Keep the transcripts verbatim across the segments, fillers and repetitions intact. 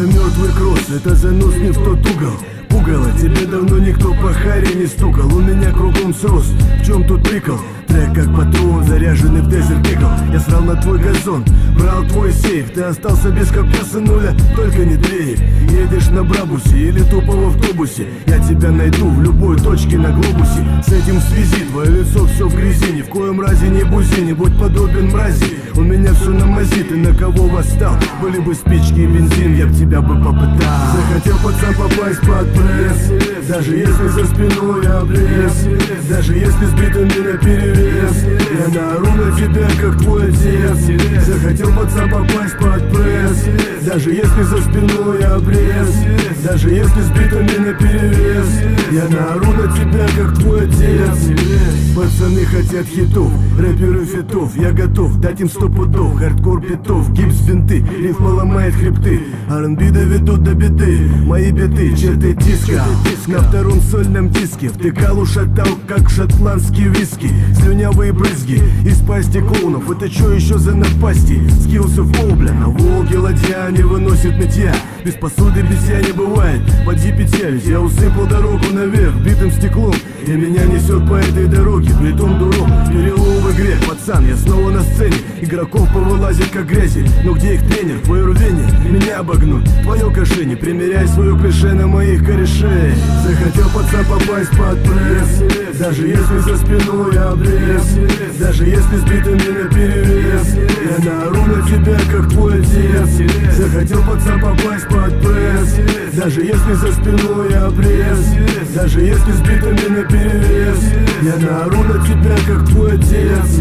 мертвый кросс, это занос не в тот угол. Пугало, тебе давно никто по харе не стукал. У меня кругом срос, в чем тут прикол? Трек как патрон, заряженный в Desert Eagle. Я срал на твой газон, брал твой сейф. Ты остался без копья, нуля, только не дрейф. Едешь на Брабусе или тупо в автобусе, я тебя найду в любой точке на глобусе. С этим в связи, твое лицо все в грязи. Ни в коем разе не бузи, не будь подобен мрази. У меня все на мази, ты на кого восстал? Были бы спички и бензин, я б тебя бы попытал. Захотел пацан попасть под пресс, даже если за спиной обрез, даже если сбитыми наперевес. Я наору на тебя, как твой отец. Захотел пацан попасть под пресс, даже если за спиной обрез, даже если сбитыми наперевес. Я наору на тебя, как твой отец. Пацаны хотят хитов, рэперы фитов. Я готов дать им сто пудов, хардкор битов, гипс бинты, рифма ломает хребты, ар энд би доведут до беды. Мои биты, черты диска, на втором сольном диске втыкал, ушатал, как шотландский виски. Слюнявые брызги из пасти клоунов, это чё еще за напасти? Скиллсы флоу, бля, на Волге ладья не выносит нытья. Без посуды битья не бывает, поди печались. Я усыпал дорогу наверх битым стеклом, и меня несет по этой дороге, притом дурак. Перелом в игре, пацан, я снова на сцене. Игроков повылазит как грязи, но где их тренер? Твое рвение меня обогнуть, твое кошение. Примеряй свое клише на моих корешей. Захотел пацан попасть под пресс, даже если за спиной обрез, даже если сбитыми наперевес. Я наору на тебя, как твой отец. Захотел пацан попасть под пресс, даже если за спиной обрез, даже если сбитыми наперевес. Я наору на тебя, как твой отец.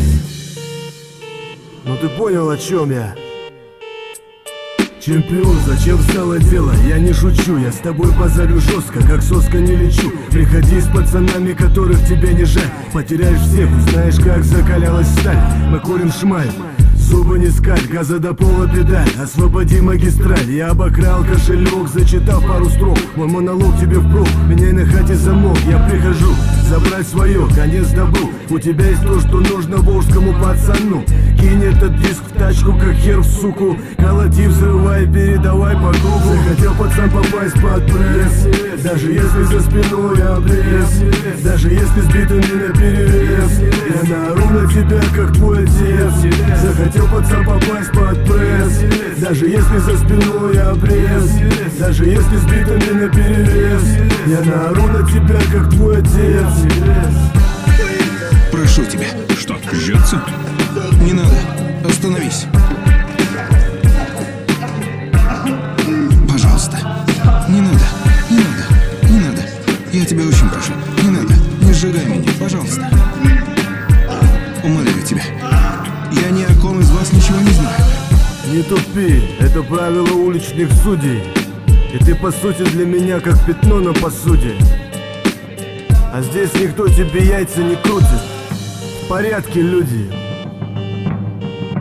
Ну ты понял, о чем я? Чемпион, зачем стало дело? Я не шучу, я с тобой базарю жестко, как соска не лечу. Приходи с пацанами, которых тебе не жаль. Потеряешь всех, узнаешь, как закалялась сталь. Мы курим шмаль, зубы не скаль, газа до пола педаль. Освободи магистраль, я обокрал кошелек, зачитав пару строк. Мой монолог тебе впрок, меняй на хате замок. Я прихожу забрать свое, конец добру. У тебя есть то, что нужно волжскому пацану. Кинь этот диск в тачку, как хер в суку. Колоти, взрывай, передавай по кругу. Захотел пацан попасть под пресс, даже если за спиной обрез, даже если сбитыми наперевес. Я наору на тебя, как твой отец. Захотел пацан попасть под пресс, даже если за спиной обрез, даже если сбитыми наперевес. Я наору на тебя, как твой отец. Прошу тебя. Что, жжется? Не надо, остановись. Пожалуйста. Не надо, не надо, не надо. Я тебя очень прошу, не надо, не сжигай меня, пожалуйста. Умоляю тебя. Я ни о ком из вас ничего не знаю. Не тупи, это правило уличных судей. И ты по сути для меня как пятно на посуде. А здесь никто тебе яйца не крутит. В порядке, люди.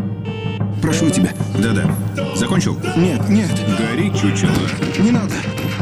Прошу тебя. Да-да. Закончил? Нет, нет, Гори, чучело. не надо.